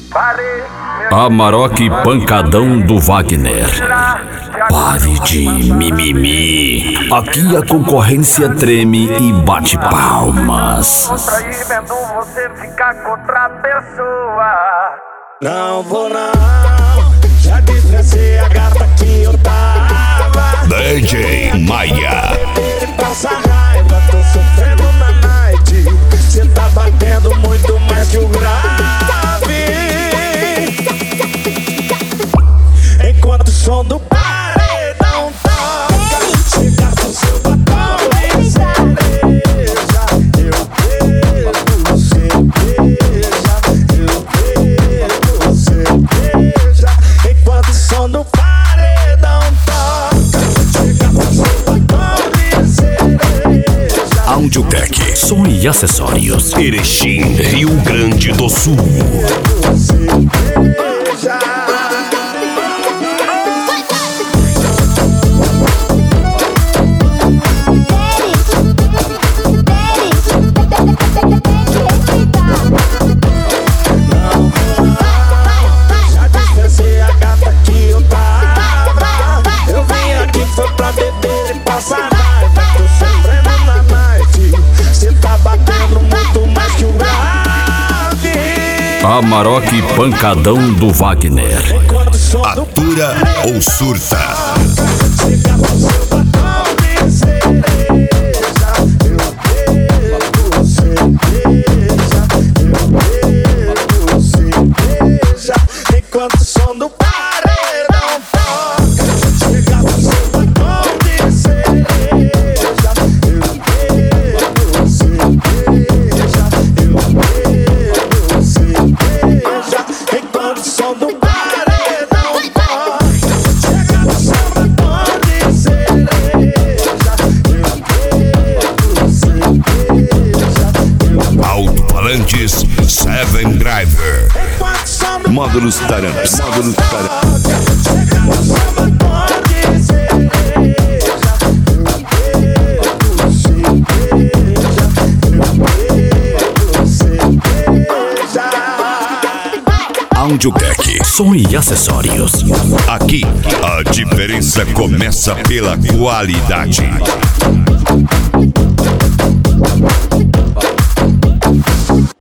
Amarok Pancadão do Wagner. Pare de mimimi. Aqui a concorrência treme e bate palmas. Vendo você ficar com outra pessoa. Não vou não, já dispensei a gata que eu tava. DJ Maia. Passa raiva, tô sofrendo na night. Cê tá batendo muito mais que o grave. Enquanto o som do paredão toca, chega com seu batom de cereja. Eu bebo cerveja, eu bebo cerveja. Enquanto o som do paredão toca, chega com seu batom de cereja. Audiotec, som e acessórios. Erechim, Rio Grande do Sul. Já dispensei a gata que eu tava. Eu vim aqui foi pra beber e passar raiva. Tô sofrendo na night. Cê tá batendo muito mais que o grave. Amarok Pancadão do Wagner. Atura ou surta? Chega com seu batom de cereja. Eu bebo cerveja, eu bebo cerveja. Enquanto o som do paredão toca, chega com seu batom de cereja. Eu bebo cerveja, eu bebo cerveja. Enquanto o som do paredão toca, chega com seu batom de cereja. Eu bebo cerveja. Alto-falantes Seven Driver. Enquanto o som do Módulos Taramps. Módulos Taramps. chega com seu batom de cereja. Eu bebo cerveja, eu bebo cerveja. Audiotec, som e acessórios. Aqui, a diferença começa pela qualidade.